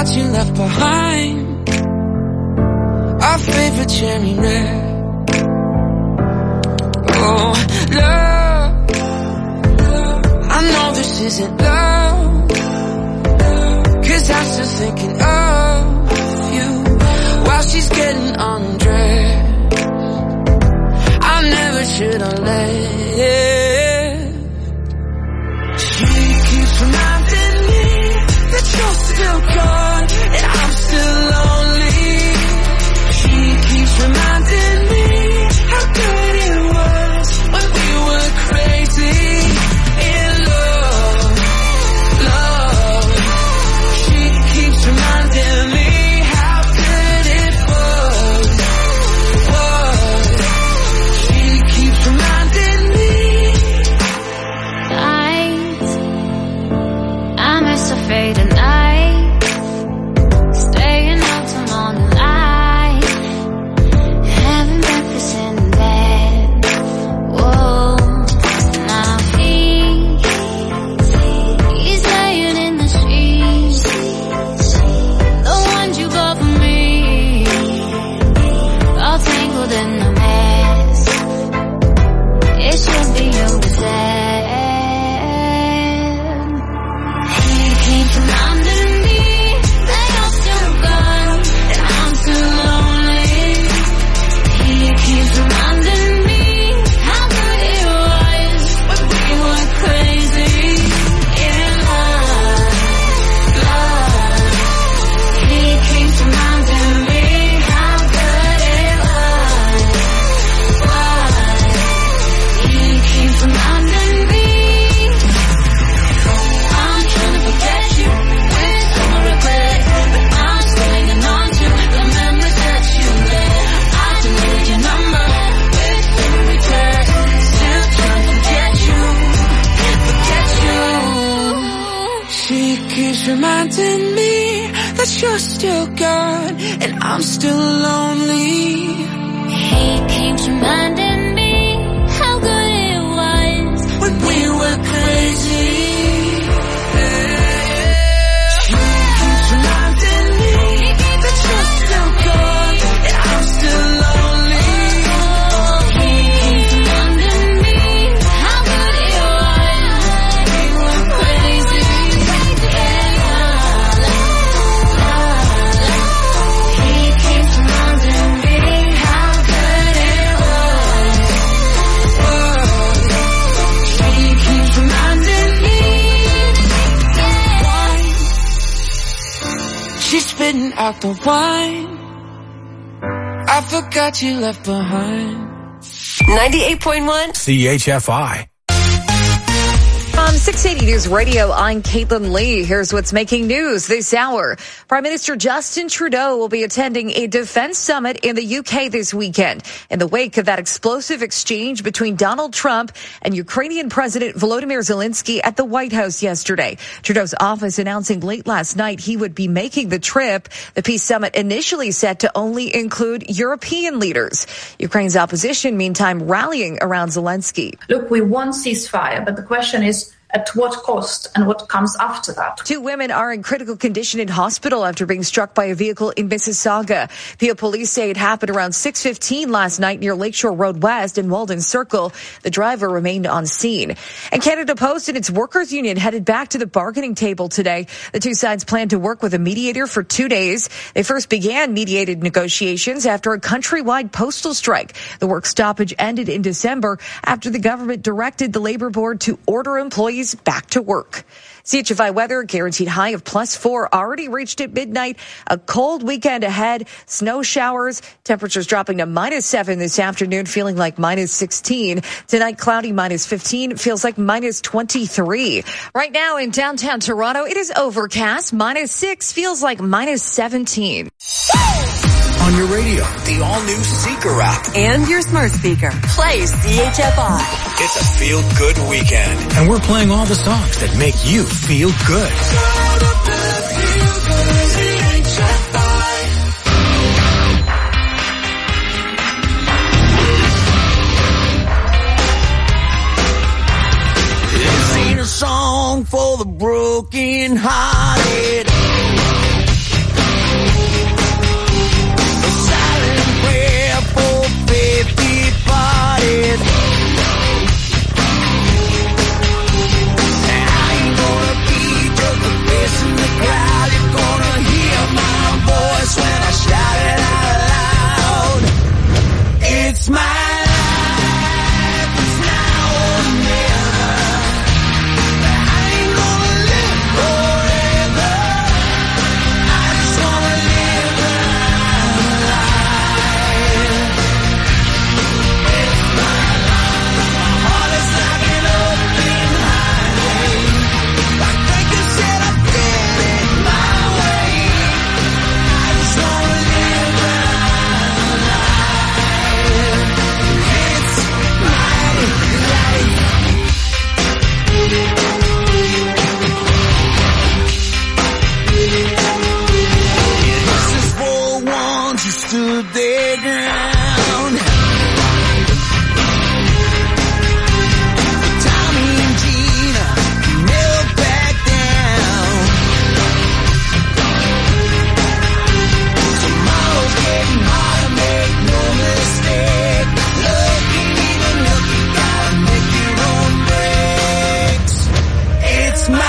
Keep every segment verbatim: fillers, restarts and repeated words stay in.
forgot you left behind our favorite cherry red. Oh, love, I know this isn't love, 'cause I'm still thinking of you while she's getting undressed. I never should have left. She keeps reminding me that you're still gone and I'm still lonely. She keeps reminding me how good it was when we were crazy in love, love. She keeps reminding me how good it was, was. She keeps reminding me. Nights, I miss her fade at night, staying out till morning light, having breakfast in bed. Whoa, now he, he's laying in the sheets, the ones you bought for me, all tangled in the mess. It should be over then. He keeps reminding me that you're still gone and I'm still lonely. He keeps reminding me how good it was when we were crazy in love, love. He keeps reminding me how good it was, was. He keeps reminding me. I'm trying to forget you with some regret, but I'm still hanging on to the memories that you left. I deleted your number with some regret, still trying to forget you, forget you. She keeps reminding me that you're still gone and I'm still lonely. He keeps reminding me how good it was When we were crazy. She keeps reminding me that you're still gone and I'm still lonely. He keeps reminding me how good it was we were crazy in love, love. He keeps reminding me how good it was, Oh, she keeps reminding me. She's spitting out the wine I forgot you left behind. ninety-eight point one C H F I. From six eighty News Radio, I'm Caitlin Lee. Here's what's making news this hour. Prime Minister Justin Trudeau will be attending a defense summit in the U K this weekend in the wake of that explosive exchange between Donald Trump and Ukrainian President Volodymyr Zelensky at the White House yesterday. Trudeau's office announcing late last night he would be making the trip. The peace summit initially set to only include European leaders. Ukraine's opposition, meantime, rallying around Zelensky. Look, we want ceasefire, but the question is, at what cost and what comes after that? Two women are in critical condition in hospital after being struck by a vehicle in Mississauga. Peel police say it happened around six fifteen last night near Lakeshore Road West and Walden Circle. The driver remained on scene. And Canada Post and its workers' union headed back to the bargaining table today. The two sides plan to work with a mediator for two days. They first began mediated negotiations after a countrywide postal strike. The work stoppage ended in December after the government directed the Labour Board to order employees back to work. C H F I weather, guaranteed high of plus four, already reached at midnight. A cold weekend ahead, snow showers, temperatures dropping to minus seven this afternoon, feeling like minus sixteen. Tonight, cloudy, minus fifteen, feels like minus twenty-three. Right now in downtown Toronto, it is overcast, minus six, feels like minus seventeen. On your radio, the all-new Seeker app. and your smart speaker. Play C H F I. It's a feel-good weekend. And we're playing all the songs that make you feel good. This ain't a song for the broken-hearted. stood their ground. Tommy and Gina never back down. Tomorrow's getting harder, make no mistake. Looking even look, you gotta make your own breaks. It's my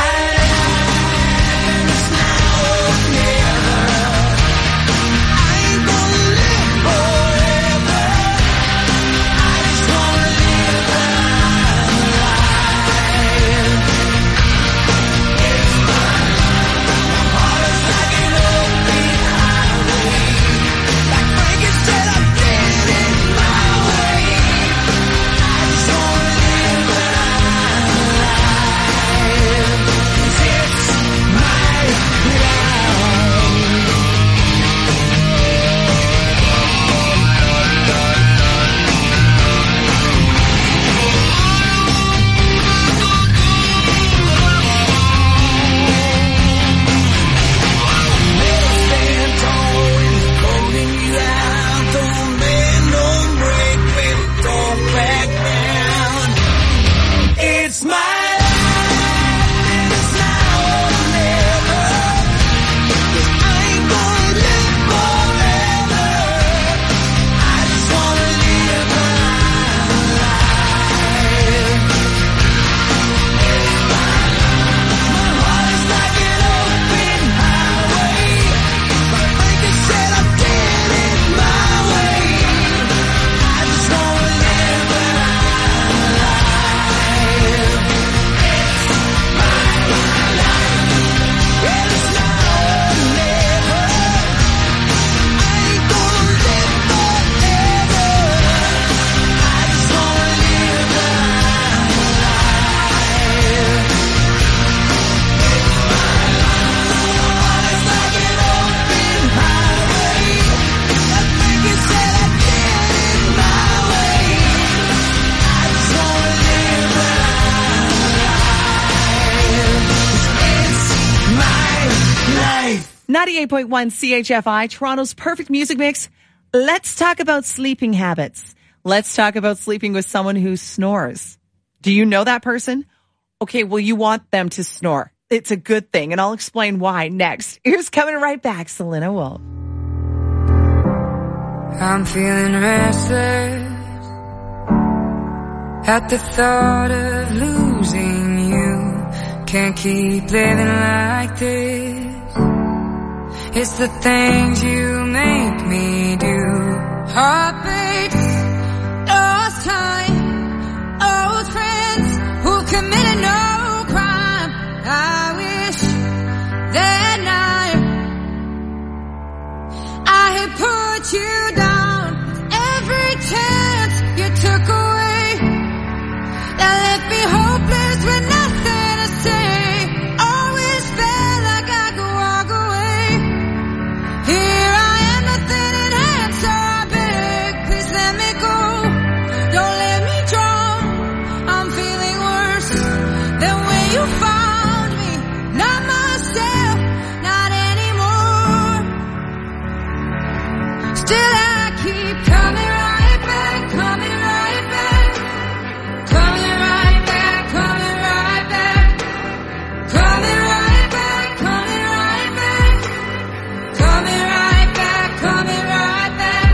ninety-eight point one C H F I, Toronto's perfect music mix. Let's talk about sleeping habits. Let's talk about sleeping with someone who snores. Do you know that person? Okay, well, you want them to snore. It's a good thing, and I'll explain why next. Here's coming right back, Selena Wolf. I'm feeling restless at the thought of losing you. Can't keep living like this. It's the things you make me do. Heartbreaks, lost time, old friends who committed no crime. I wish that night I had put you down. Every chance you took away, that left me hopeless with nothing to say. Always felt like I could walk away. Here I am, nothing in hand, so I beg, please let me go. Don't let me drown. I'm feeling worse than when you found me. Not myself, not anymore. Still I keep coming right back, coming right back, coming right back, coming right back, coming right back, coming right back, coming right back, coming right back.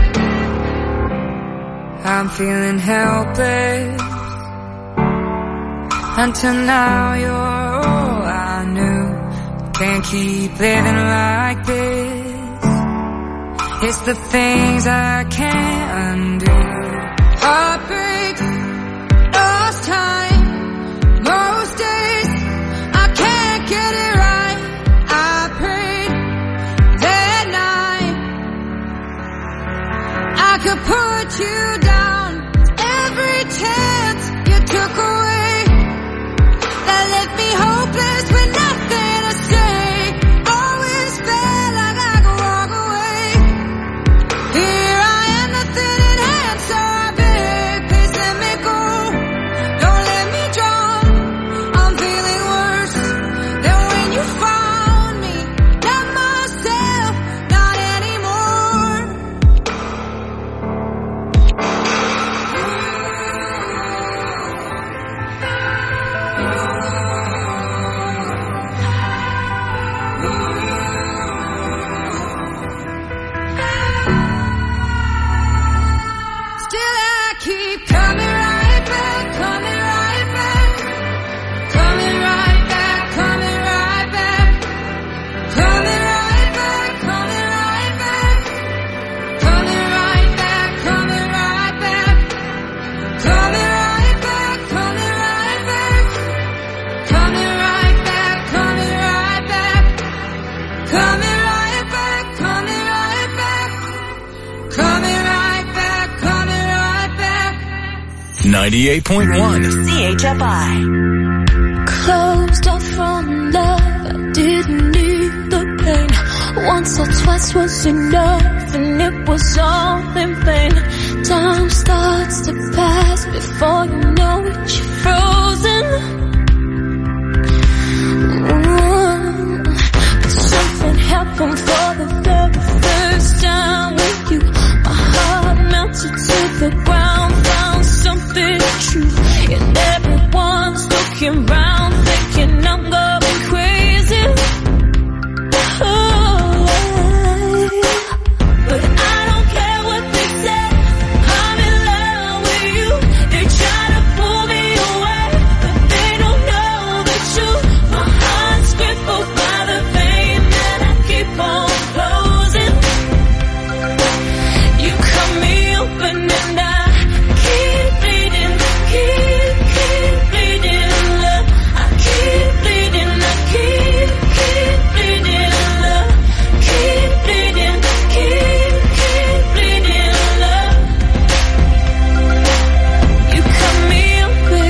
I'm feeling helpless. Until now you're all I knew. Can't keep living like this. It's the things I can't undo. Heartbreaks, lost time, most days I can't get it right. I prayed that night I could put you down. Every chance you took away, that left me hopeless with nothing to say. Always felt like I could walk away. Here I am, nothing in hand, so I beg, please let me go. Don't let me drown. I'm feeling worse than when you found me. Not myself, not anymore. ninety-eight point one C H F I. Closed off from love, I didn't need the pain. Once or twice was enough, and it was all in vain. Time starts to pass before you know it, you're frozen. Mm. But something happened for the very first time with you. My heart melted to the ground, found something true, and everyone's looking round, thinking I'm going crazy. Oh, but I don't care what they say, I'm in love with you. They try to pull me away, but they don't know the truth. My heart's crippled by the pain that I keep on closing. You cut me open and I keep bleeding, keep, keep bleeding, love. I keep bleeding, I keep, keep bleeding, love. Keep bleeding, keep, keep bleeding, love. You cut me open.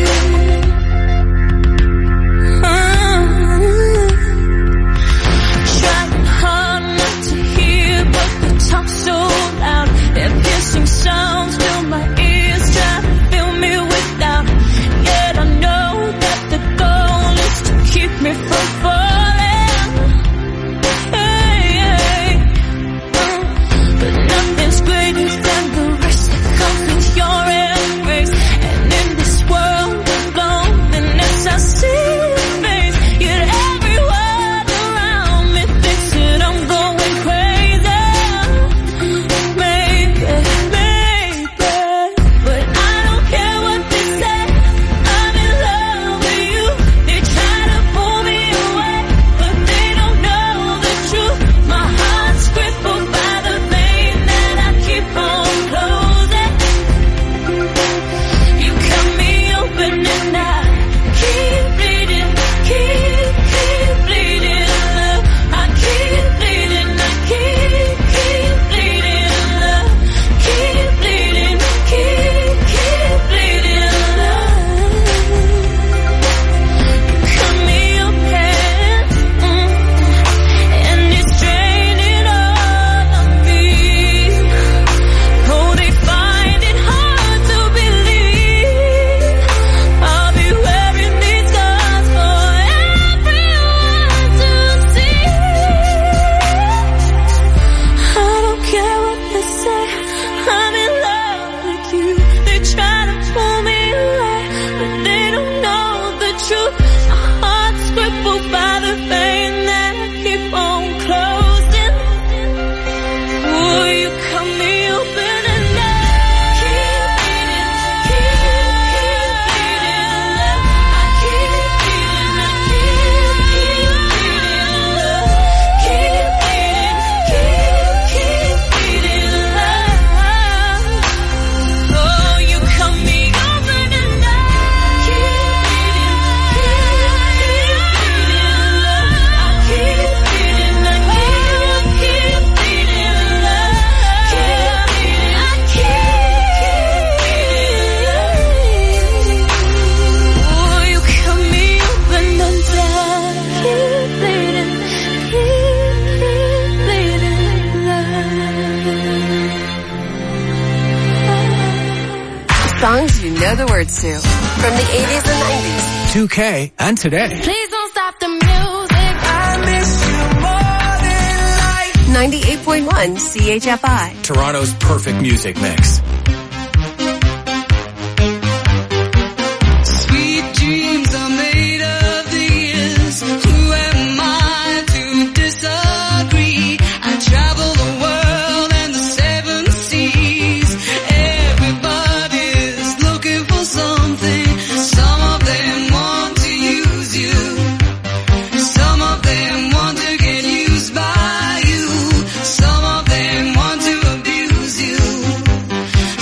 Trying hard not to hear, but the talk so loud. Their piercing sounds fill my ears, try to fill me with doubt. Yet I know that the goal is to keep me from falling. Hey, hey. Mm. But nothing's greater than the rest that comes with your embrace. And in this world of loneliness, I see your face. Yet everyone around me thinks that I'm going crazy. Maybe, maybe, but I don't care what they say, I'm in love with you. They try to pull me away, but they don't know the truth. My heart's crippled by the pain that I keep on closing. You cut me open and I keep bleeding, keep, keep bleeding, love. I keep bleeding, I keep, keep bleeding, love. Keep bleeding, keep, keep bleeding, love. You cut me open, mm, and it's draining all of me. Oh, they find it hard to believe I'll be wearing these scars for everyone to see. I don't care what they say, I'm in love with you. They try to pull me away, but they don't know the truth. My heart's crippled by the pain that I keep on closing. Oh, you cut me open and I keep bleeding, keep, keep bleeding, love. I keep bleeding, I keep, keep bleeding, love. Keep bleeding, keep, keep bleeding, love. Oh, you cut me open and I keep bleeding, keep, keep bleeding, love. I keep bleeding, I keep, keep bleeding, love. Keep bleeding, I keep, keep bleeding. Oh, you cut me open and I keep bleeding, keep, keep bleeding, love. Songs you know the words to from the eighties and nineties. two K and today. Please don't stop the music. I miss you more than life. ninety-eight point one C H F I. Toronto's perfect music mix. Sweet dreams are made of these. Who am I to disagree? I travel the world and the seven seas. Everybody's looking for something. Some of them want to use you. Some of them want to get used by you. Some of them want to abuse you.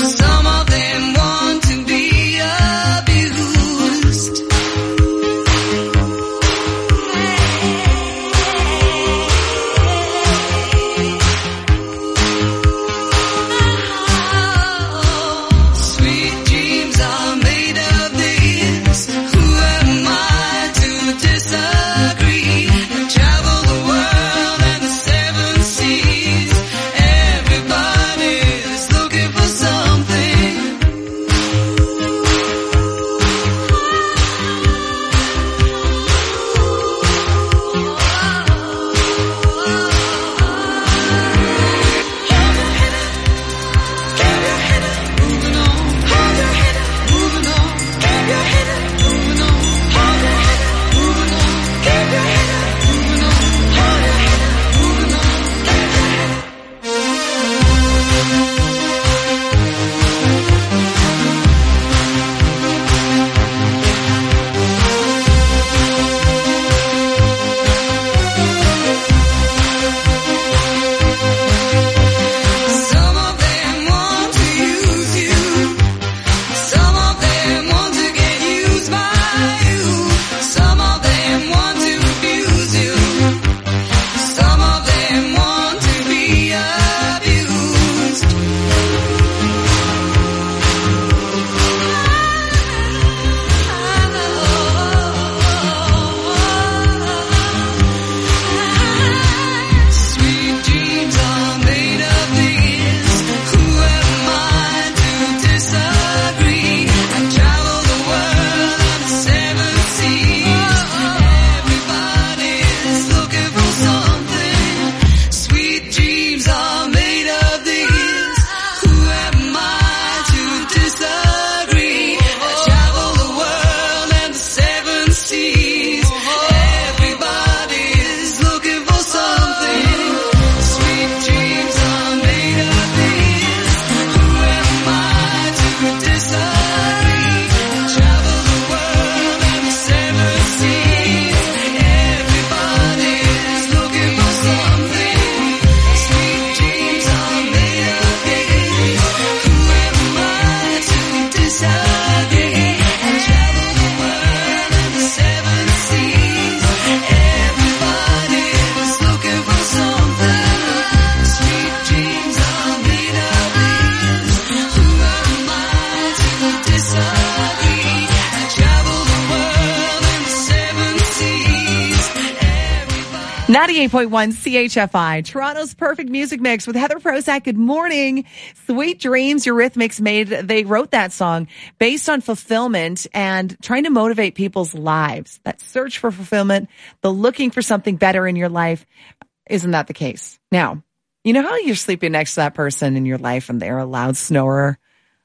ninety-eight point one C H F I, Toronto's perfect music mix with Heather Prozac. Good morning. Sweet Dreams, Eurythmics made, they wrote that song based on fulfillment and trying to motivate people's lives. That search for fulfillment, the looking for something better in your life. Isn't that the case? Now, you know how you're sleeping next to that person in your life and they're a loud snorer?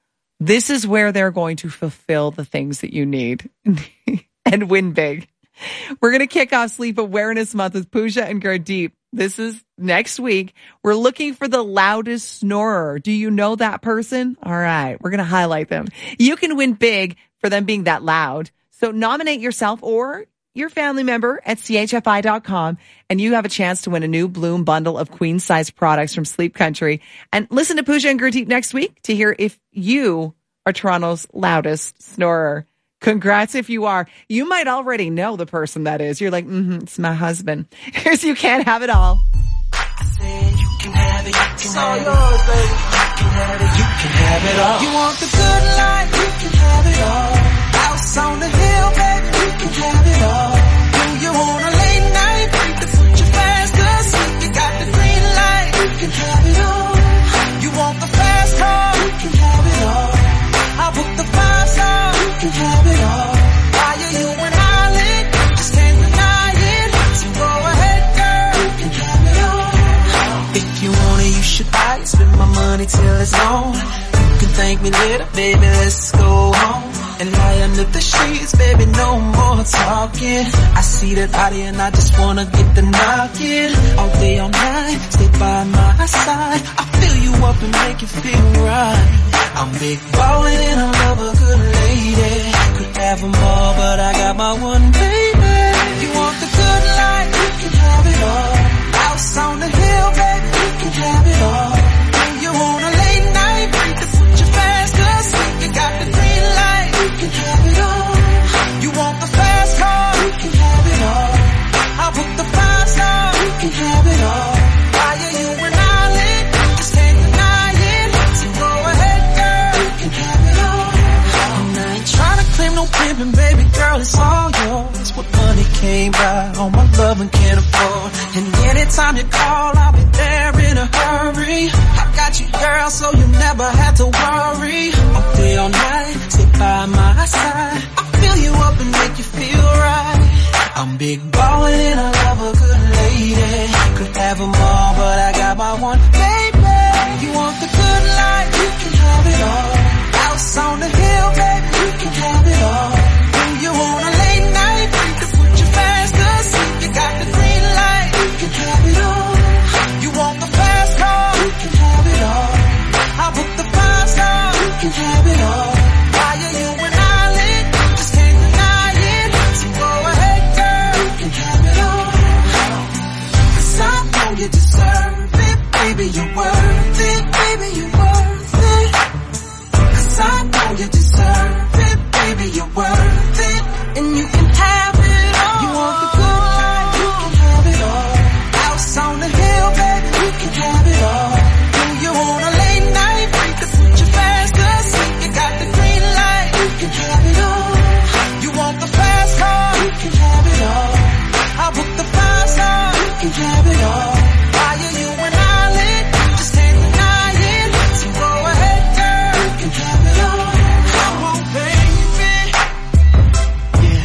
This is where they're going to fulfill the things that you need and win big. We're going to kick off Sleep Awareness Month with Pooja and Gurdeep. This is next week. We're looking for the loudest snorer. Do you know that person? All right. We're going to highlight them. You can win big for them being that loud. So nominate yourself or your family member at C H F I dot com, and you have a chance to win a new Bloom bundle of queen-size products from Sleep Country. And listen to Pooja and Gurdeep next week to hear if you are Toronto's loudest snorer. Congrats if you are. You might already know the person that is. You're like, mm-hmm, it's my husband. Here's You Can't Have It All. I said you can have it, you can have it. You can have it, you can have it all. You want the good life, you can have it all. House on the hill, baby, you can have it all. Do you want a late night? To put you fast asleep, you got the green light, you can have it all. You want the fast car, you can have it all. I'll book the five star, you can have it all. Why are you and I lit? Just can't deny it. So go ahead, girl, you can have it all. If you want it, you should buy it. Spend my money till it's gone. You can thank me later, baby, let's go home. And lie under the sheets, baby, no more talking. I see that body and I just wanna get the knocking. All day, all night, stay by my side. I fill you up and make you feel right. I'm big ballin' and I love a good lady. Could have them all, but I got my one baby. You want the good life, you can have it all. House on the hill, baby, you can have it all. When you want a late night, break the put you fast asleep. You got the green light, you can have it all. You want the fast car, you can have it all. I'll book the five star, you can have it all. Why are you and I lit? Just can't deny it. So go ahead, girl, you can have it all. And I ain't trying to claim no pimpin', baby girl, it's all yours. What money can't buy, all my love and can't afford. And anytime you call, I'll be there in a hurry. I got you, girl, so you never have to worry. All day, all night, stay by my side. I fill you up and make you feel right. I'm big ballin' and I love a good lady. Could have them all, but I got my one baby. You want the good life, you can have it all. House on the hill, baby, you can have it all. Do you want a late night? You can put you fast asleep. You got the green light, you can have it all. You want the fast car, you can have it all. I'll book the five star, you can have it all. Why are you and I lit? Just can't deny it. So go ahead, girl, you can have it all. 'Cause I know you deserve it, baby, you're worth it, baby, you're worth it. 'Cause I know you deserve it, baby, you're worth it, and you can have it all. You want the good life, you can have it all. House on the hill, baby, you can have it all. Do you want a late night? Break the put you fast asleep. You got the green light, you can have it all. You want the fast car, you can have it all. I'll book the five star, you can have it all. Why are you and I lit? Just can't deny it. So go ahead, girl, you can have it all. Come on, baby. Yeah.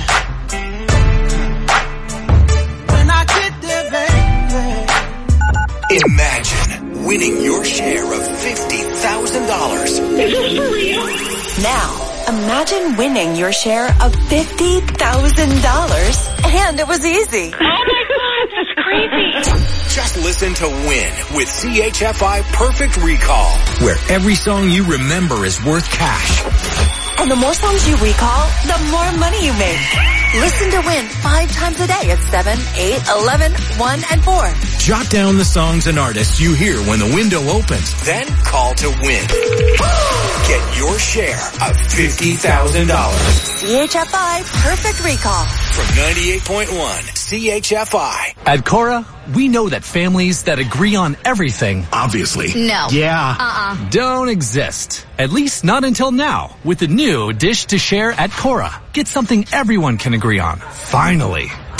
When I get there, baby. Imagine winning your share of fifty thousand dollars. Now, imagine winning your share of fifty thousand dollars, and it was easy. Oh my God, that's crazy. Just listen to Win with C H F I Perfect Recall, where every song you remember is worth cash. And the more songs you recall, the more money you make. Listen to Win five times a day at seven, eight, eleven, one, and four. Jot down the songs and artists you hear when the window opens. Then call to win. Get your share of fifty thousand dollars. C H F I Perfect Recall. From ninety-eight point one C H F I. At Cora, we know that families that agree on everything, Obviously. No. yeah, Uh-uh. don't exist. At least not until now. With the new Dish to Share at Cora. Get something everyone can agree on. Finally.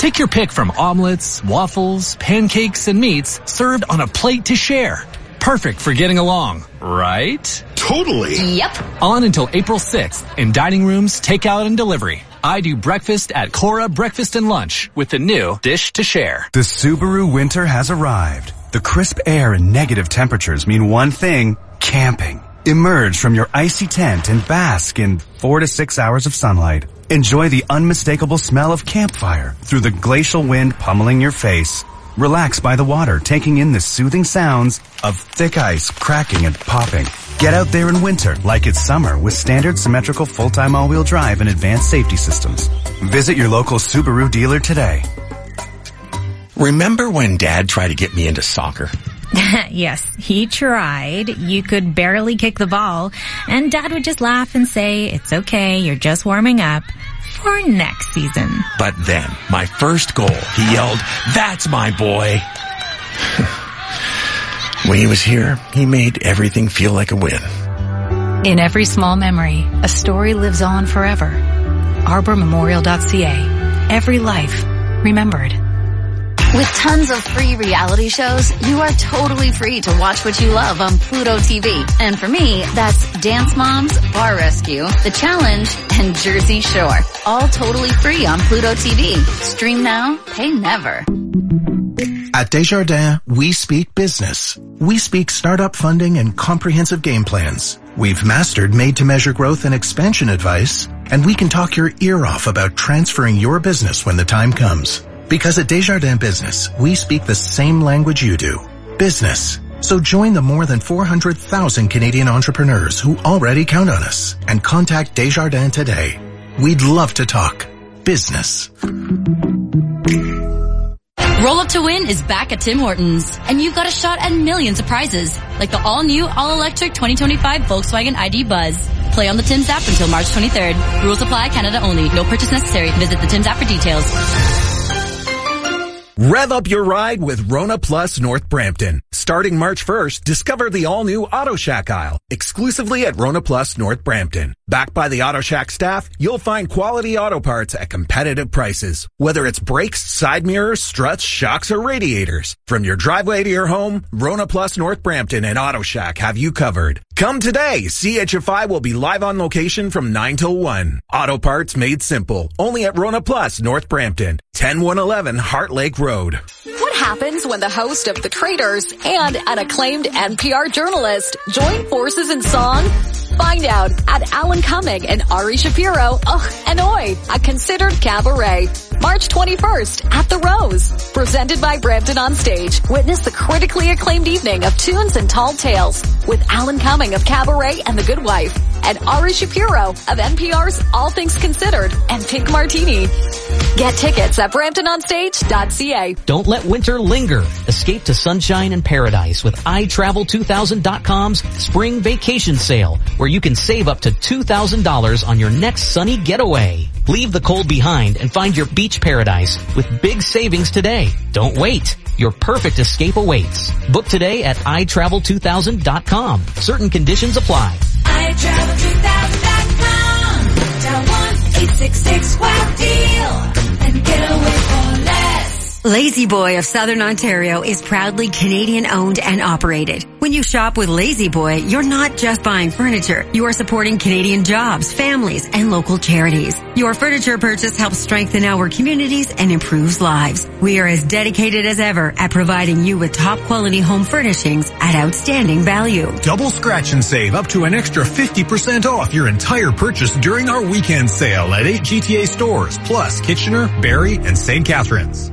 Take your pick from omelets, waffles, pancakes, and meats served on a plate to share. Perfect for getting along, right? Totally. Yep. On until April sixth in dining rooms, takeout, and delivery. I do breakfast at Cora Breakfast and Lunch with the new Dish to Share. The Subaru winter has arrived. The crisp air and negative temperatures mean one thing, camping. Emerge from your icy tent and bask in four to six hours of sunlight. Enjoy the unmistakable smell of campfire through the glacial wind pummeling your face. Relax by the water, taking in the soothing sounds of thick ice cracking and popping. Get out there in winter like it's summer with standard symmetrical full-time all-wheel drive and advanced safety systems. Visit your local Subaru dealer today. Remember when Dad tried to get me into soccer? Yes, he tried. You could barely kick the ball, and Dad would just laugh and say, "It's okay, you're just warming up for next season." But then, my first goal, he yelled, "That's my boy!" When he was here, he made everything feel like a win. In every small memory, a story lives on forever. arbor memorial dot c a. Every life remembered. With tons of free reality shows, you are totally free to watch what you love on Pluto T V. And for me, that's Dance Moms, Bar Rescue, The Challenge, and Jersey Shore. All totally free on Pluto T V. Stream now, pay never. At Desjardins, we speak business. We speak startup funding and comprehensive game plans. We've mastered made-to-measure growth and expansion advice, and we can talk your ear off about transferring your business when the time comes. Because at Desjardins Business, we speak the same language you do. Business. So join the more than four hundred thousand Canadian entrepreneurs who already count on us and contact Desjardins today. We'd love to talk business. Roll Up to Win is back at Tim Hortons, and you've got a shot at millions of prizes, like the all-new, all-electric twenty twenty-five Volkswagen I D Buzz. Play on the Tim's app until March twenty-third. Rules apply, Canada only. No purchase necessary. Visit the Tim's app for details. Rev up your ride with Rona Plus North Brampton. Starting March first, discover the all-new Auto Shack aisle, exclusively at Rona Plus North Brampton. Backed by the Auto Shack staff, you'll find quality auto parts at competitive prices. Whether it's brakes, side mirrors, struts, shocks, or radiators. From your driveway to your home, Rona Plus North Brampton and Auto Shack have you covered. Come today. C H F I will be live on location from nine till one. Auto parts made simple. Only at Rona Plus North Brampton. ten one eleven Heart Lake Road. What happens when the host of The Traitors and an acclaimed N P R journalist join forces in song? Find out at Alan Cumming and Ari Shapiro, oh, and Oi, a considered cabaret. March twenty-first at The Rose. Presented by Brampton On Stage. Witness the critically acclaimed evening of tunes and tall tales with Alan Cumming of Cabaret and The Good Wife and Ari Shapiro of N P R's All Things Considered and Pink Martini. Get tickets at brampton on stage dot c a. Don't let winter linger. Escape to sunshine and paradise with i travel two thousand dot com's spring vacation sale, where you can save up to two thousand dollars on your next sunny getaway. Leave the cold behind and find your beach paradise with big savings today. Don't wait. Your perfect escape awaits. Book today at i travel two thousand dot com. Certain conditions apply. i travel two thousand dot com. Dial one eight six six wow deal and get away for less. Lazy Boy of Southern Ontario is proudly Canadian owned and operated. When you shop with Lazy Boy, you're not just buying furniture. You are supporting Canadian jobs, families, and local charities. Your furniture purchase helps strengthen our communities and improves lives. We are as dedicated as ever at providing you with top quality home furnishings at outstanding value. Double scratch and save up to an extra fifty percent off your entire purchase during our weekend sale at eight G T A stores, plus Kitchener, Barrie, and Saint Catharines.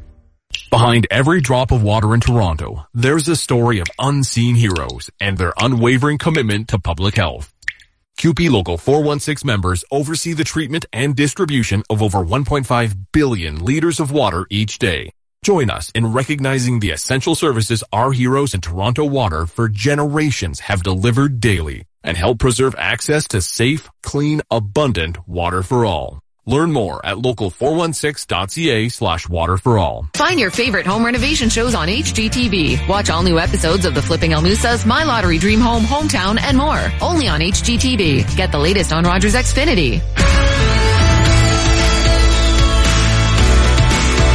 Behind every drop of water in Toronto, there's a story of unseen heroes and their unwavering commitment to public health. C U P E Local four one six members oversee the treatment and distribution of over one point five billion liters of water each day. Join us in recognizing the essential services our heroes in Toronto Water for generations have delivered daily and help preserve access to safe, clean, abundant water for all. Learn more at local four one six dot c a slash water for all. Find your favorite home renovation shows on H G T V. Watch all new episodes of The Flipping Elmusas, My Lottery Dream Home, Hometown, and more. Only on H G T V. Get the latest on Rogers Xfinity.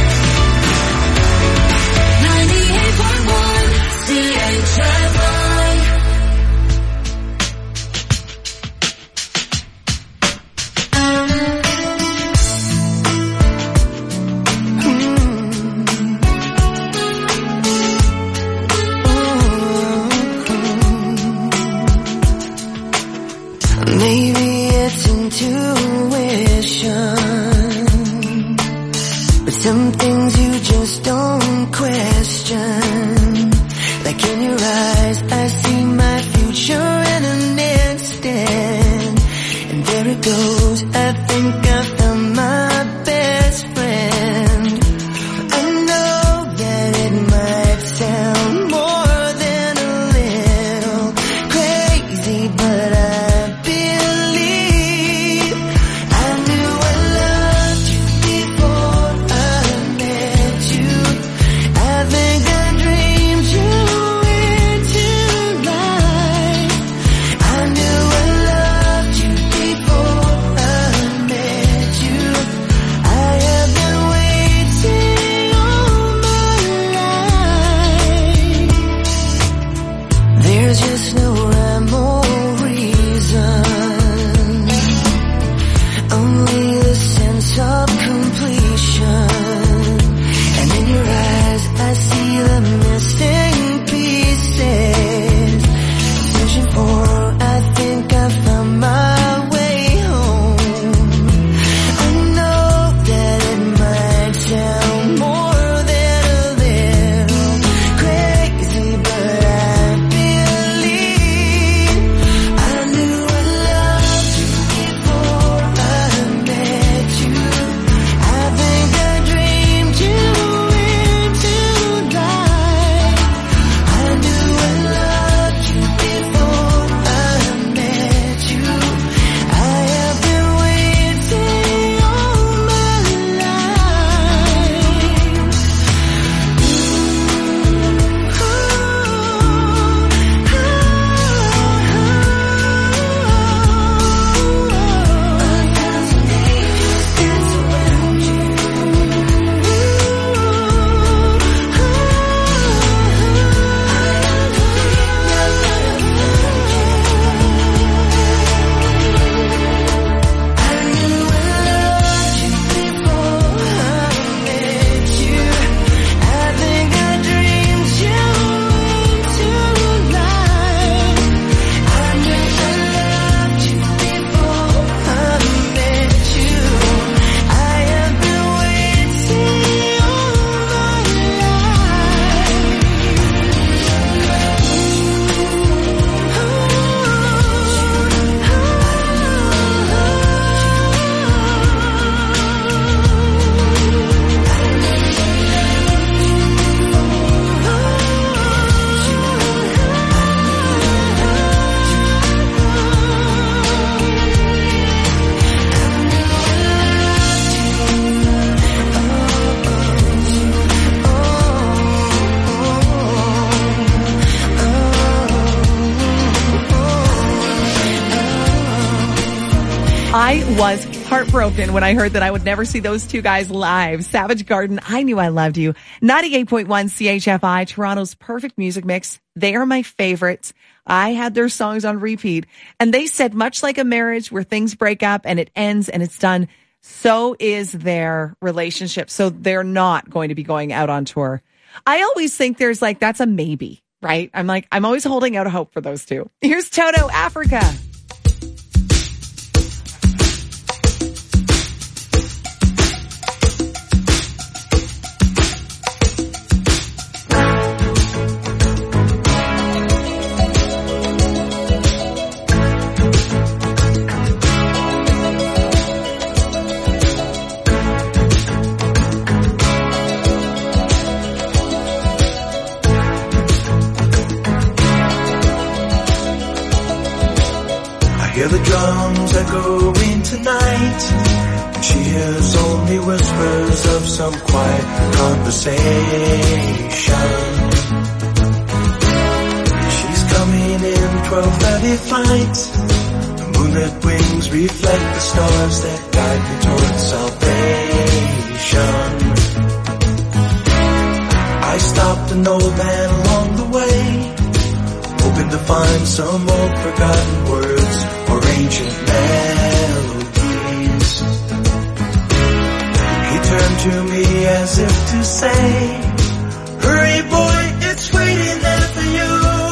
drive on. Maybe it's intuition, but some things you just don't question. Like in your eyes, I see my future in an instant. And there it goes, I think I found my best friend. I know that it might sound more than a little crazy, but I I was heartbroken when I heard that I would never see those two guys live. Savage Garden, I Knew I Loved You. ninety-eight point one C H F I, Toronto's perfect music mix. They are my favorites. I had their songs on repeat. And they said, much like a marriage where things break up and it ends and it's done, so is their relationship. So they're not going to be going out on tour. I always think there's like, that's a maybe, right? I'm like, I'm always holding out a hope for those two. Here's Toto, Africa. Hear the drums echoing tonight. She hears only whispers of some quiet conversation. She's coming in twelve thirty flight. The moonlit wings reflect the stars that guide me towards salvation. I stopped an old man along the way. hoping to find some old forgotten words or ancient melodies. He turned to me as if to say, hurry boy, it's waiting there for you.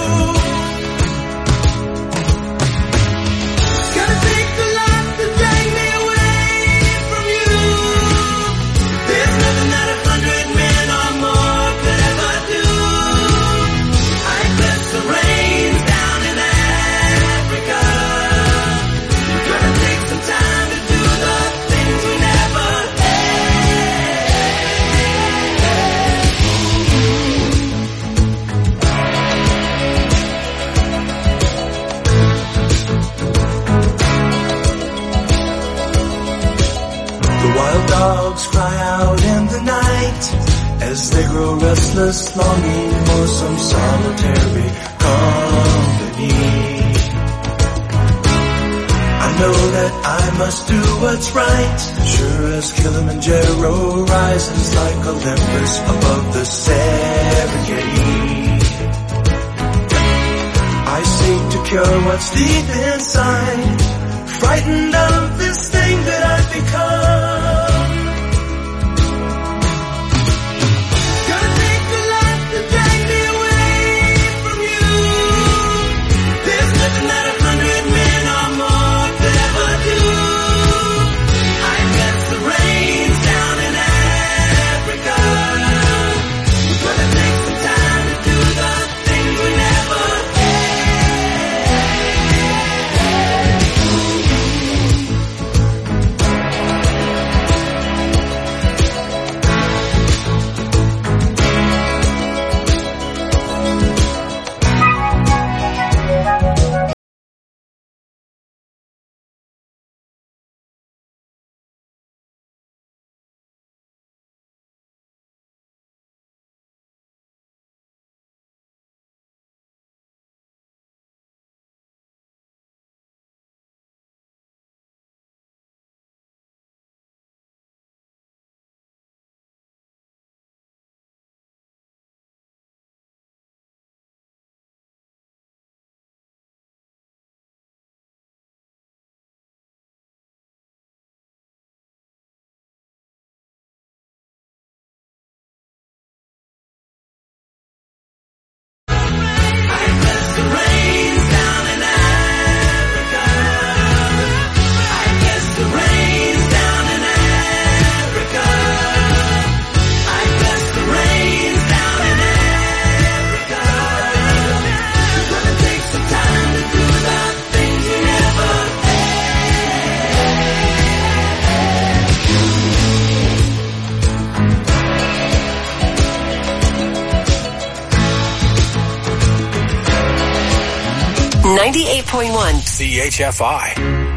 It's gonna take a lot to drag me away from you. There's nothing that a hundred men or more could ever do. I bless the rains down in Africa. It's gonna take some time to do the things we never The wild dogs cry out in the night as they grow restless, longing for some solitary company. I know that I must do what's right, sure as Kilimanjaro rises like Olympus above the Serengeti. I seek to cure what's deep inside, frightened of this thing that I've become. Gonna take a lot to drag me away from you. There's nothing that a hundred men or more could ever do. I guess the rains down in Africa. It's gonna take some time to do the things we never ninety-eight point one C H F I.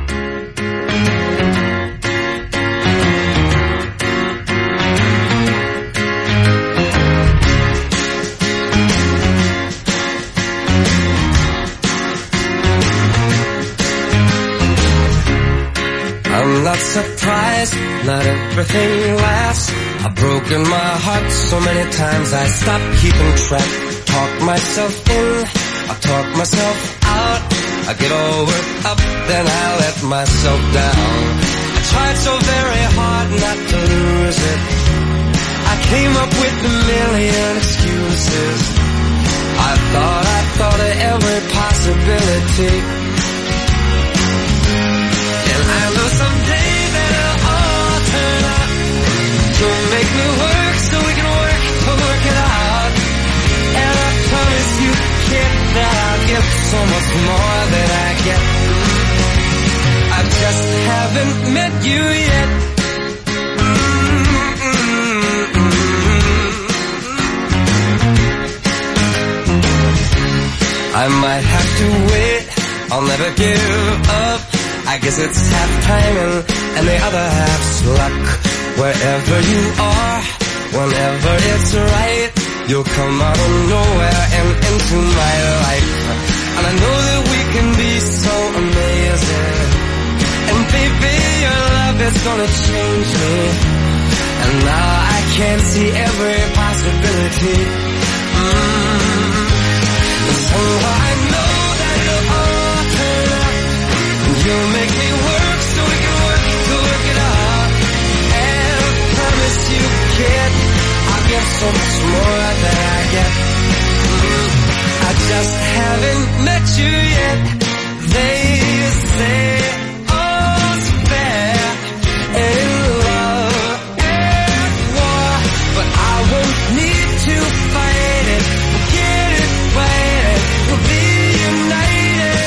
I'm not surprised, not everything lasts. I've broken my heart so many times I stopped keeping track. Talk myself in, I talk myself out. I get all worked up, then I let myself down. I tried so very hard not to lose it. I came up with a million excuses. I thought, I thought of every possibility. And I know someday that it'll all turn out to make me work so we can work to work it out. And I promise you, kid, that I'll give so much more than I get. I just haven't met you yet. I might have to wait, I'll never give up. I guess it's half timing and the other half's luck. Wherever you are, whenever it's right, you'll come out of nowhere and into my life. And I know that we can be so amazing. And baby, your love is gonna change me. And now I can see every possibility. Mm. Somehow I know met you yet. They say all's fair in love and war, but I won't need to fight it. Forget it, fight it. We'll be united.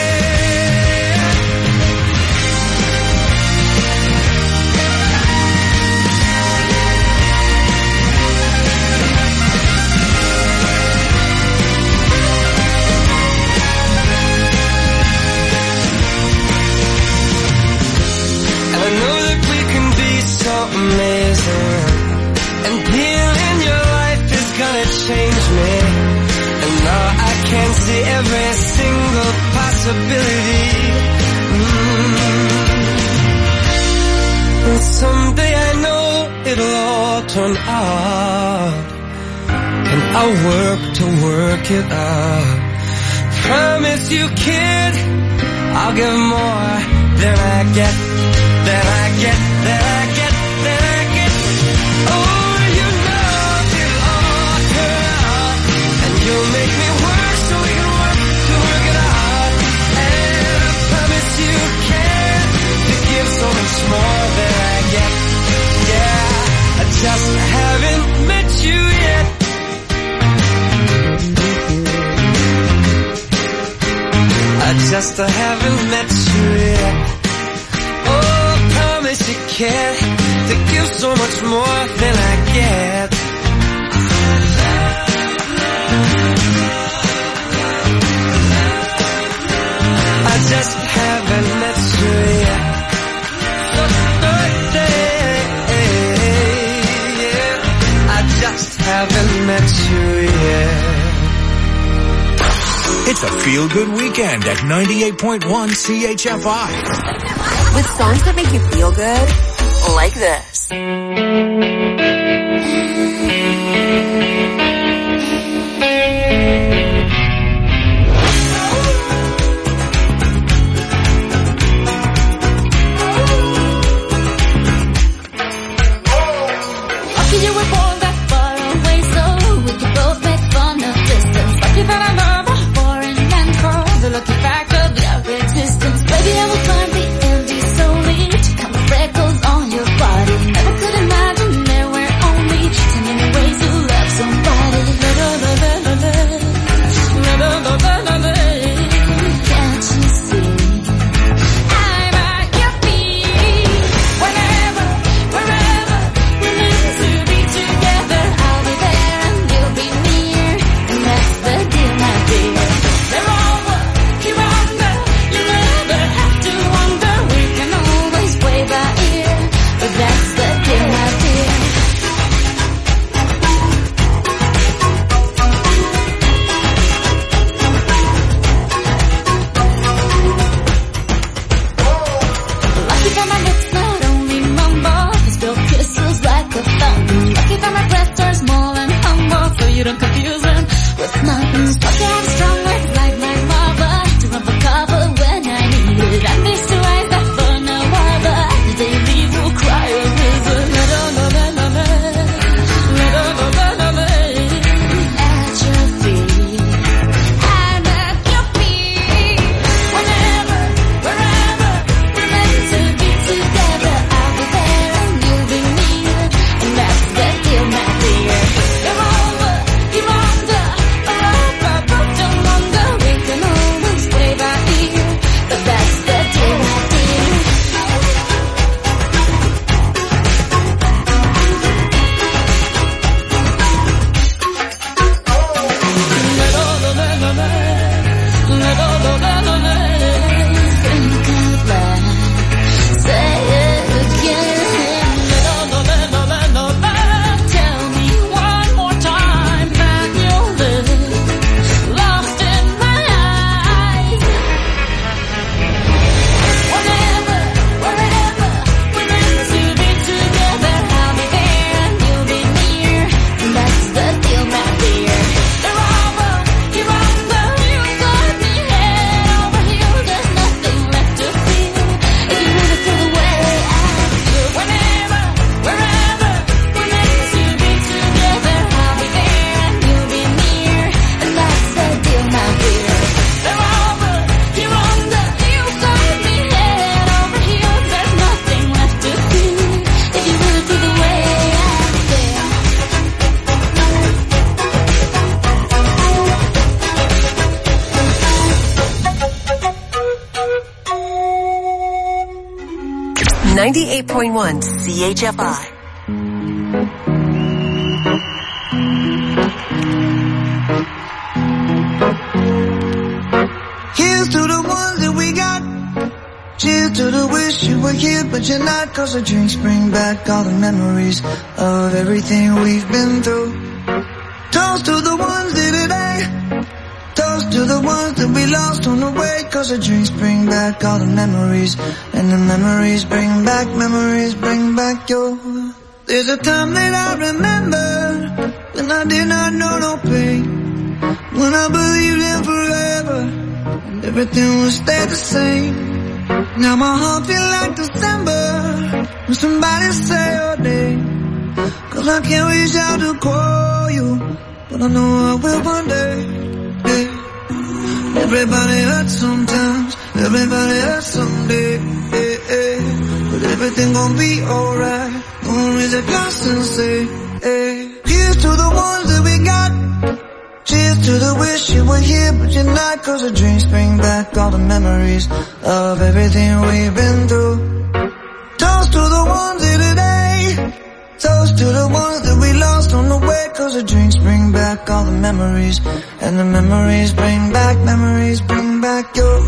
I know that we can be so amazing, and being in your life is gonna change me. And now I can see every single possibility. Mm. And someday I know it'll all turn out, and I'll work to work it out. Promise you, kid, I'll give more than I get. That I get, that I get, that I get. Oh, you know it'll all turn out, and you'll make me work so we can work to work it out. And I promise you can to give so much more than I get. Yeah, I just haven't met you yet. I just haven't met you yet. You care to give so much more than I get. I just haven't met you yet. I just haven't met you yet. It's a feel-good weekend at ninety-eight point one C H F I. With songs that make you feel good, like this. Lucky you were born that far away, so we could both make fun of distance. Lucky that I love a foreign land for the lucky fact of your existence. Baby, I will climb the freckles on your body. Never could imagine there were only ten million ways to love somebody. La la la la la la, la la la la la la. Can't you see? I'm at your feet. Whenever, wherever we're meant to be together, I'll be there and you'll be near, and that's the deal, my dear. They're all what you wonder. You never have to wonder. We can always play by ear, but that's the deal, my dear. Lucky that my lips not only mumble, they spill kisses like a fountain. Lucky that my breasts are small and humble, so you don't confuse them with mountains. Lucky I'm strong words like my mother, to rub a cover when I need it. I'm face to eyes that for no other. The day leaves will cry a river. La la la la la la, la la la la la la. At your feet, I'm at your feet. Whenever, wherever we're meant to be together, I'll be there and you'll be near, and that's the deal, my dear. You're over, you're under, forever, but don't wonder. We can always play by ear, but that's the deal, my dear. Think out loud, say it again. Tell me one more time that you'll live, lost in my eyes. Whenever, wherever we're meant to be together, I'll be there and you'll be near, and that's the deal, my dear. They're over, you're under, you got me head over heels. There's nothing left to feel. If you wanna throw away ninety-eight point one C H F I. Here's to the ones that we got. Cheers to the wish you were here, but you're not. Cause the drinks bring back all the memories of everything we've been through. Toast to the ones that today. Toast to the ones that we lost on the way. Cause the drinks bring back all the memories. And the memories bring back, memories bring back your. There's a time that I remember when I did not know no pain. When I believed in forever and everything would stay the same. Now my heart feel like December when somebody say your name. Cause I can't reach out to call you, but I know I will one day. Yeah. Everybody hurts sometimes, everybody hurts someday. Yeah, yeah. But everything gon' be alright. Gonna raise a glass and say, hey. Here's to the ones that we got. Cheers to the wish you were here, but you're not. Cause the drinks bring back all the memories of everything we've been through. Toast to the ones here today. Toast to the ones that we lost on the way. Cause the drinks bring back all the memories. And the memories bring back, memories bring back your.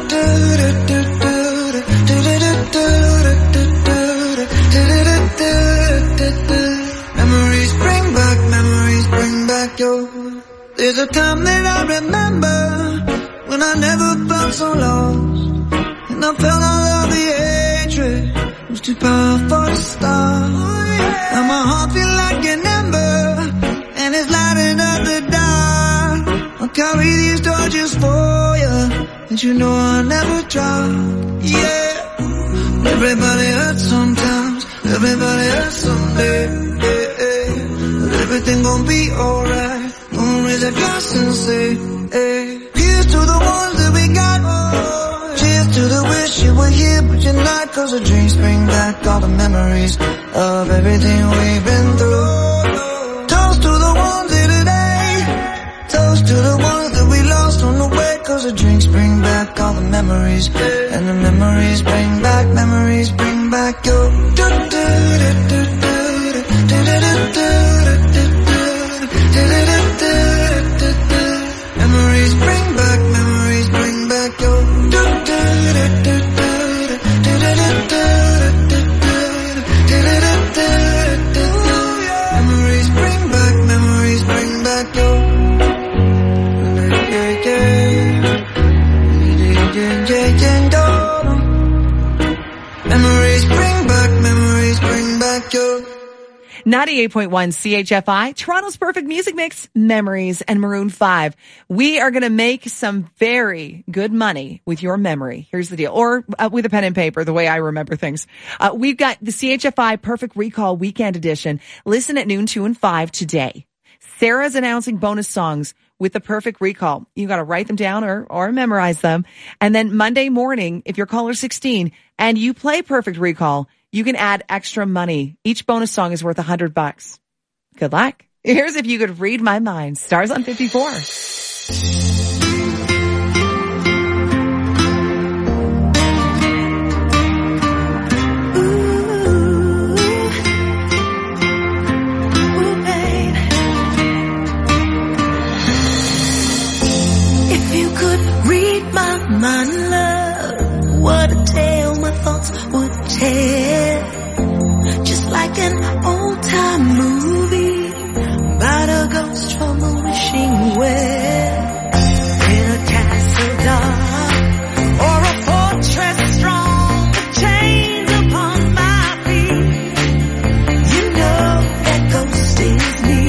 Memories bring back, memories bring back your. There's a time that I remember when I never felt so lost. And I felt all of the hatred was too powerful to stop. Now my heart feel like an ember and it's lighting up the dark. I'll carry these torches for you and you know I'll never drop. Yeah. Everybody hurts sometimes, everybody hurts someday. Yeah, yeah. But everything gon' be alright. Gonna raise a glass and say, hey. Here's to the ones that we got. Cheers to the wish you were here, but you're not. Cause the drinks bring back all the memories of everything we've been through. Toast to the ones here today. Toast to the ones that we lost on the way. Cause the drinks bring back all the memories. And the memories bring back, memories bring back your. Memories bring back, memories bring back your. Memories bring back, memories bring back your. Memories bring back, memories bring back your. ninety-eight point one C H F I, Toronto's perfect music mix, Memories and Maroon five. We are going to make some very good money with your memory. Here's the deal. Or uh, with a pen and paper, the way I remember things. Uh, we've got the C H F I Perfect Recall Weekend Edition. Listen at noon, two and five today. Sarah's announcing bonus songs with the Perfect Recall. You got to write them down or, or memorize them. And then Monday morning, if you're caller sixteen and you play Perfect Recall, you can add extra money. Each bonus song is worth a hundred bucks. Good luck. Here's If You Could Read My Mind. Stars on fifty-four. If you could read my mind, love, what a tale my thoughts would tell. Just like an old-time movie about a ghost from a wishing well. In a castle dark or a fortress strong with chains upon my feet, you know that ghost is me.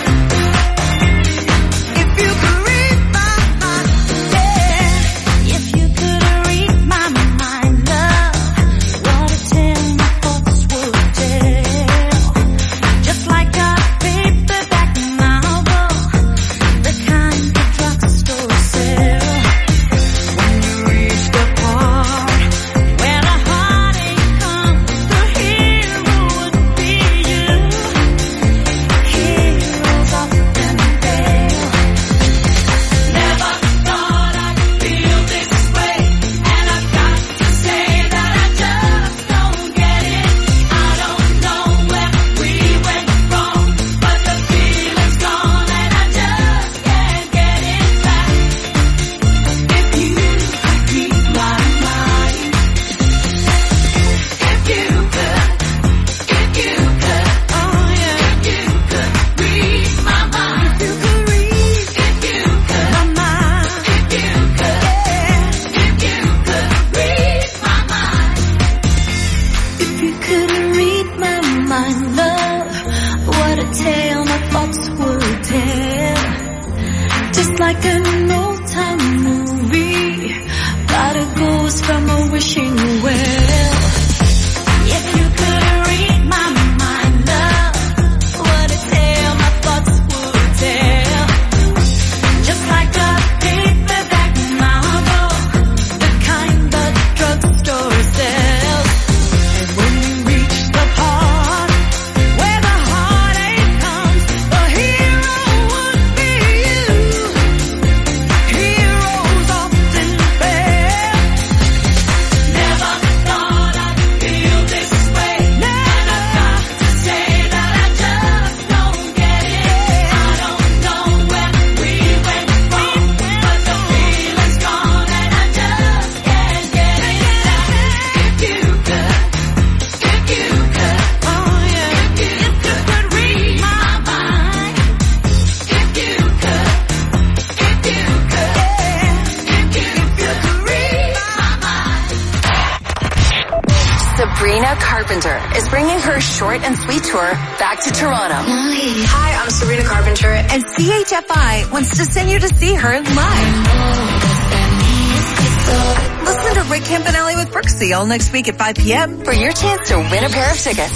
If It's like an old-time movie, but it goes from a wishing well. If you could read my mind, love, what a tale my thoughts would tell. Just like a paperback novel, the kind that drugstore sells. And when you reach the part where the heartache comes, the hero would be you. Heroes often fail. Never thought I'd feel this way. And I've got to say that I just don't get it. I don't know where we went wrong, but the feeling's gone and I just can't get it. If you could, if you could, oh yeah, if you could read my mind. If you could, if you could, if you could read my mind. Sabrina Carpenter is bringing her short and sweet tour back to Toronto. Hi, I'm Sabrina Carpenter, And C H F I wants to send you to see her live. Listen to Rick Campanelli with Brooksy all next week at five p.m. for your chance to win a pair of tickets.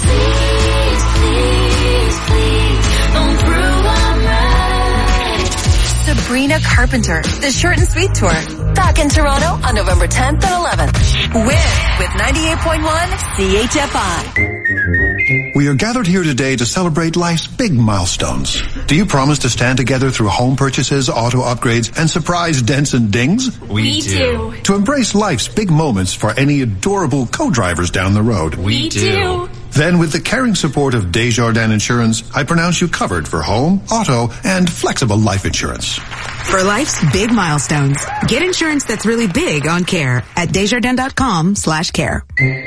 Don't prove I'm right. Sabrina Carpenter, the short and sweet tour, back in Toronto on November tenth and eleventh. Win with ninety-eight point one C H F I. We are gathered here today to celebrate life's big milestones. Do you promise to stand together through home purchases, auto upgrades, and surprise dents and dings? We do. To embrace life's big moments for any adorable co-drivers down the road? We do. Then with the caring support of Desjardins Insurance, I pronounce you covered for home, auto, and flexible life insurance. For life's big milestones, get insurance that's really big on care at Desjardins.com slash care.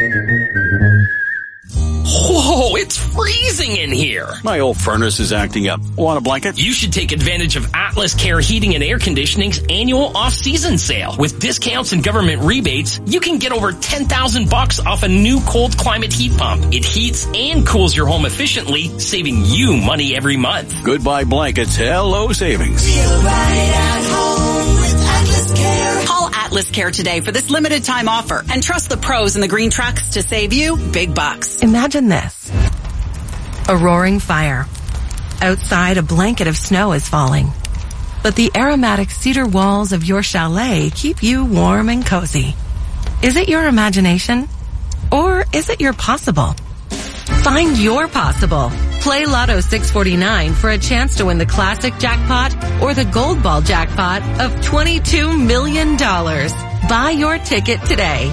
Whoa, it's freezing in here. My old furnace is acting up. Want a blanket? You should take advantage of Atlas Care Heating and Air Conditioning's annual off-season sale. With discounts and government rebates, you can get over ten thousand bucks off a new cold climate heat pump. It heats and cools your home efficiently, saving you money every month. Goodbye blankets. Hello savings. Feel right at home with Atlas Care. Call Atlas Care today for this limited time offer and trust the pros in the green trucks to save you big bucks. Imagine this. A roaring fire. Outside, a blanket of snow is falling. But the aromatic cedar walls of your chalet keep you warm and cozy. Is it your imagination? Or is it your possible? Find your possible. Play Lotto six forty-nine for a chance to win the classic jackpot or the gold ball jackpot of twenty-two million dollars. Buy your ticket today.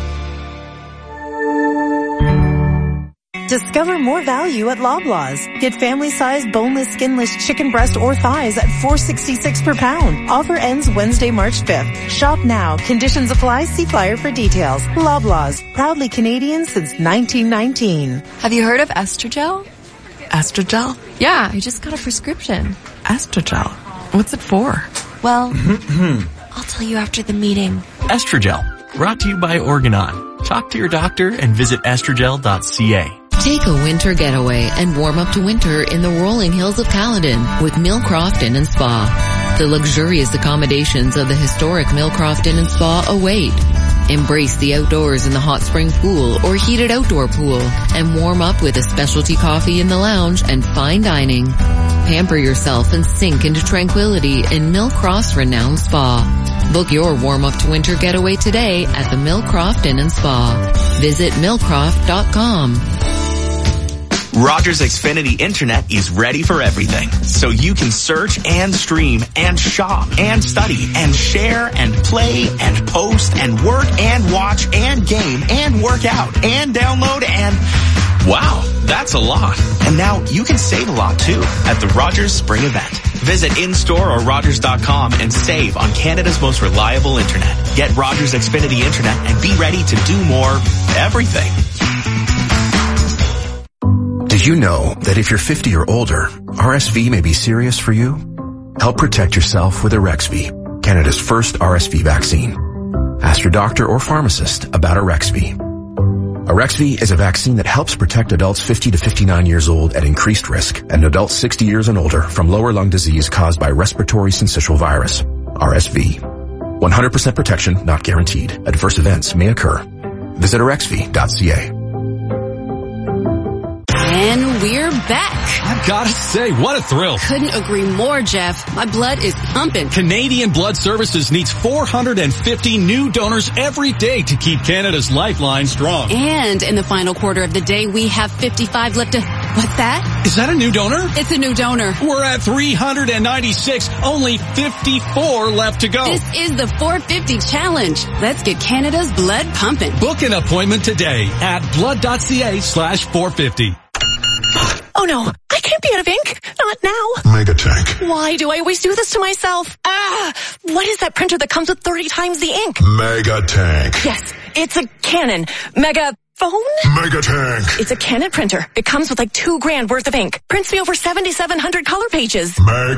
Discover more value at Loblaws. Get family-sized boneless, skinless chicken breast or thighs at four sixty-six per pound. Offer ends Wednesday, March fifth. Shop now. Conditions apply. See flyer for details. Loblaws. Proudly Canadian since nineteen nineteen. Have you heard of Estrogel? Estrogel? Yeah, I just got a prescription. Estrogel? What's it for? Well, I'll tell you after the meeting. Estrogel, brought to you by Organon. Talk to your doctor and visit estrogel dot c a. Take a winter getaway and warm up to winter in the rolling hills of Caledon with Millcroft Inn and Spa. The luxurious accommodations of the historic Millcroft Inn and Spa await. Embrace the outdoors in the hot spring pool or heated outdoor pool and warm up with a specialty coffee in the lounge and fine dining. Pamper yourself and sink into tranquility in Millcroft's renowned spa. Book your warm up to winter getaway today at the Millcroft Inn and Spa. Visit millcroft dot com. Rogers Xfinity Internet is ready for everything. So you can search and stream and shop and study and share and play and post and work and watch and game and work out and download and... Wow, that's a lot. And now you can save a lot too at the Rogers Spring Event. Visit in-store or rogers dot com and save on Canada's most reliable internet. Get Rogers Xfinity Internet and be ready to do more everything. Did you know that if you're fifty or older, R S V may be serious for you? Help protect yourself with Arexvy, Canada's first R S V vaccine. Ask your doctor or pharmacist about Arexvy. Arexvy is a vaccine that helps protect adults fifty to fifty-nine years old at increased risk and adults sixty years and older from lower lung disease caused by respiratory syncytial virus. R S V. one hundred percent protection not guaranteed. Adverse events may occur. Visit R X V dot C A. And we're back. I've got to say, what a thrill. Couldn't agree more, Jeff. My blood is pumping. Canadian Blood Services needs four hundred fifty new donors every day to keep Canada's lifeline strong. And in the final quarter of the day, we have fifty-five left to... What's that? Is that a new donor? It's a new donor. We're at three hundred ninety-six, only fifty-four left to go. This is the four fifty challenge. Let's get Canada's blood pumping. Book an appointment today at blood.ca slash 450. Oh no, I can't be out of ink. Not now. Megatank. Why do I always do this to myself? Ah, what is that printer that comes with thirty times the ink? Megatank. Yes, it's a Canon. Mega... phone? Megatank. It's a Canon printer. It comes with like two grand worth of ink. Prints me over seventy-seven hundred color pages.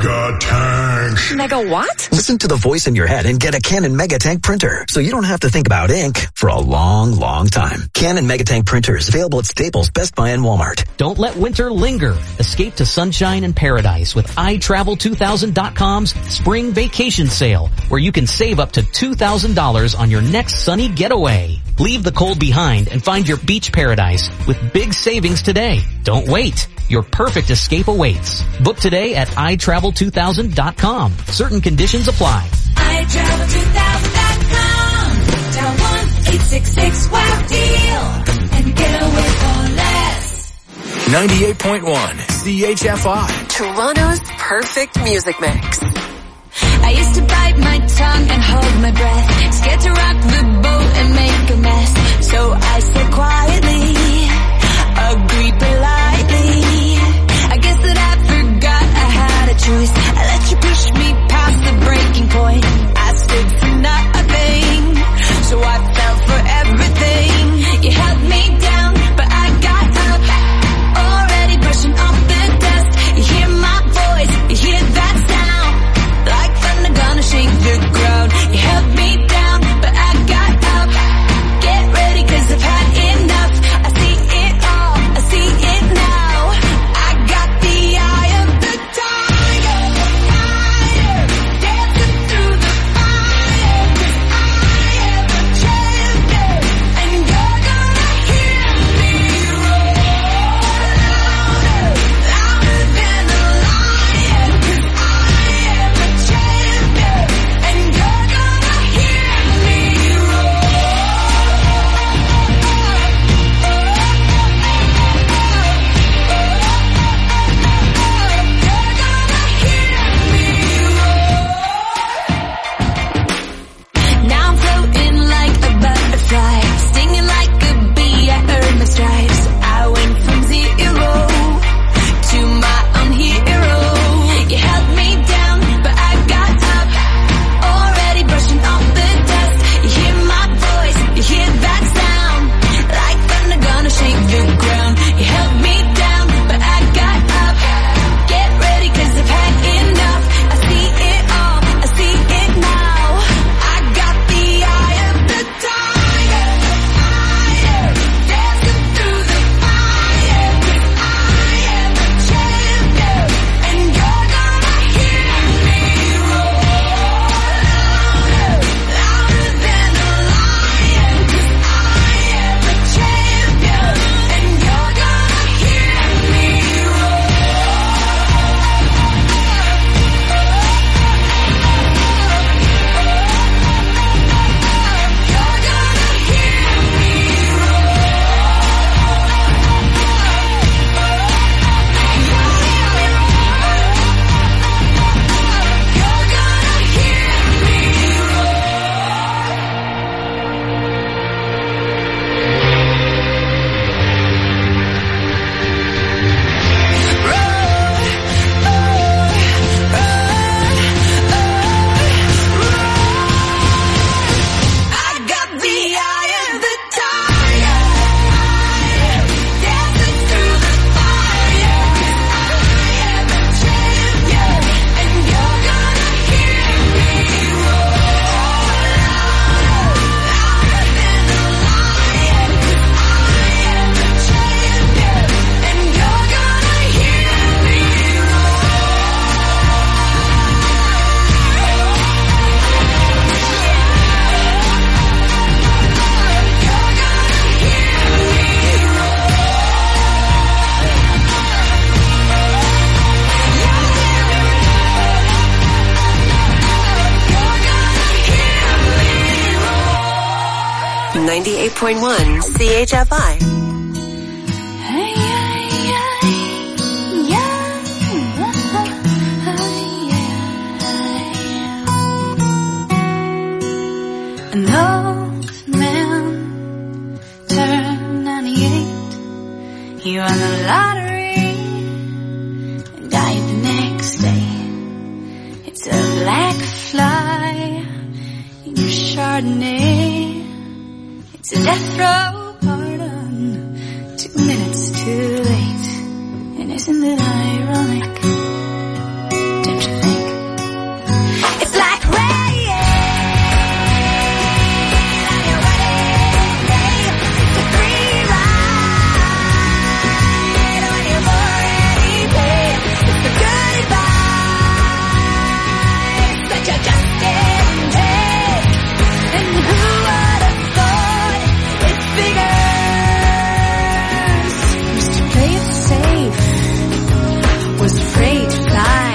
Megatank. Mega what? Listen to the voice in your head and get a Canon Megatank printer, so you don't have to think about ink for a long, long time. Canon Megatank printers available at Staples, Best Buy, and Walmart. Don't let winter linger. Escape to sunshine and paradise with i travel two thousand dot com's spring vacation sale, where you can save up to two thousand dollars on your next sunny getaway. Leave the cold behind and find your beach paradise with big savings today. Don't wait. Your perfect escape awaits. Book today at i travel two thousand dot com. Certain conditions apply. i travel two thousand dot com. Dial one eight six six wow deal and get away for less. ninety-eight point one C H F I. Toronto's perfect music mix. I used to bite my tongue and hold my breath, scared to rock the boat and make a mess. So I said quietly, agreed politely. I guess that I forgot I had a choice. I let you push me past the breaking point. I stood for nothing, so I fell for everything. You held me down, but I got up, already brushing off the dust. You hear my voice, you hear that sound, like thunder gonna shake the ground. You held me down, but I got up. Get ready, cause I've had enough. ninety-eight point one C H F I. An old man turned ninety-eight. He won the lottery and died the next day. It's a black fly in your Chardonnay. It's a death row